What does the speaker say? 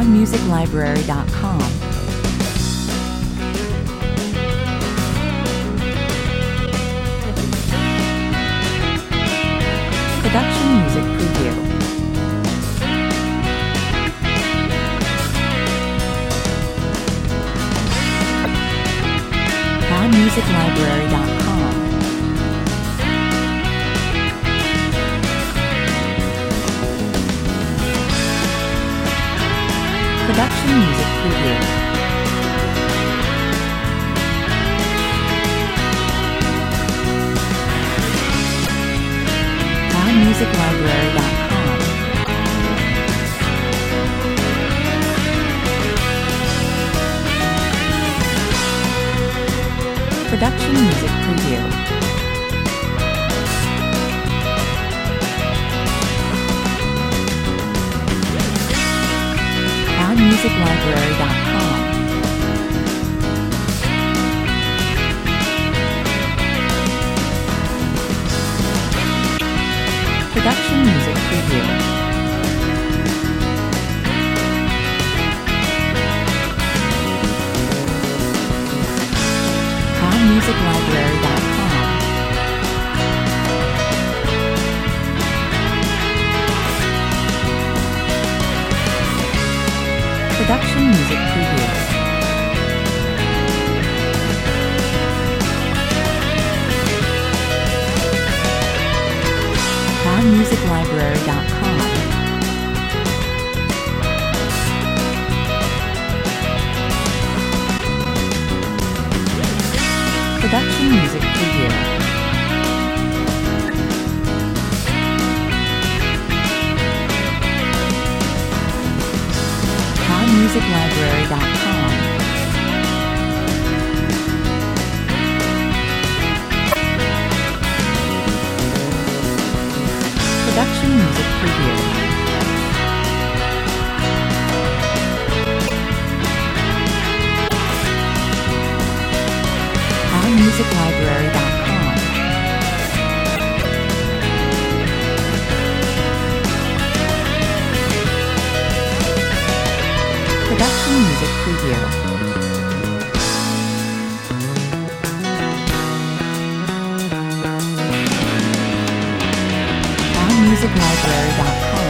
ProudMusicLibrary.com. Production Music Preview. ProudMusicLibrary.com. Production Music Preview. ProudMusicLibrary.com. Production Music Preview. ProudMusicLibrary.com. Production Music Preview. ProudMusicLibrary.com. Production Music Preview. ProudMusicLibrary.com. Production Music Preview. ProudMusicLibrary.com. Production Music Preview. ProudMusicLibrary.com. Production Music Preview. ProudMusicLibrary.com.